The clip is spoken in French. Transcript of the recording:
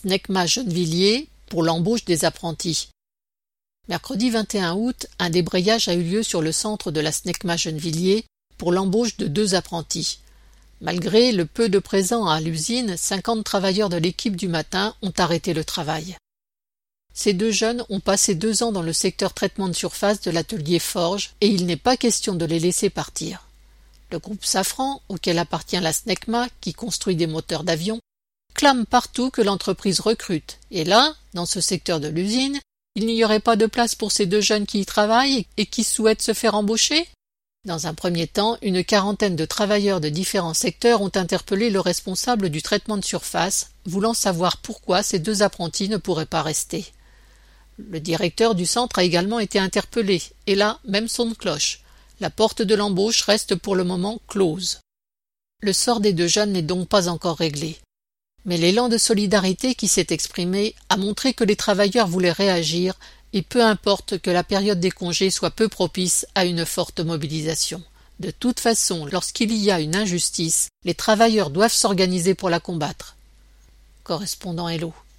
SNECMA Gennevilliers pour l'embauche des apprentis. Mercredi 21 août, un débrayage a eu lieu sur le centre de la SNECMA Gennevilliers pour l'embauche de 2 apprentis. Malgré le peu de présents à l'usine, 50 travailleurs de l'équipe du matin ont arrêté le travail. Ces 2 jeunes ont passé 2 ans dans le secteur traitement de surface de l'atelier Forge et il n'est pas question de les laisser partir. Le groupe Safran, auquel appartient la SNECMA, qui construit des moteurs d'avion, clame partout que l'entreprise recrute. Et là, dans ce secteur de l'usine, il n'y aurait pas de place pour ces 2 jeunes qui y travaillent et qui souhaitent se faire embaucher? Dans un premier temps, une quarantaine de travailleurs de différents secteurs ont interpellé le responsable du traitement de surface, voulant savoir pourquoi ces 2 apprentis ne pourraient pas rester. Le directeur du centre a également été interpellé, et là, même son de cloche. La porte de l'embauche reste pour le moment close. Le sort des 2 jeunes n'est donc pas encore réglé. Mais l'élan de solidarité qui s'est exprimé a montré que les travailleurs voulaient réagir, et peu importe que la période des congés soit peu propice à une forte mobilisation. De toute façon, lorsqu'il y a une injustice, les travailleurs doivent s'organiser pour la combattre. Correspondant Hello.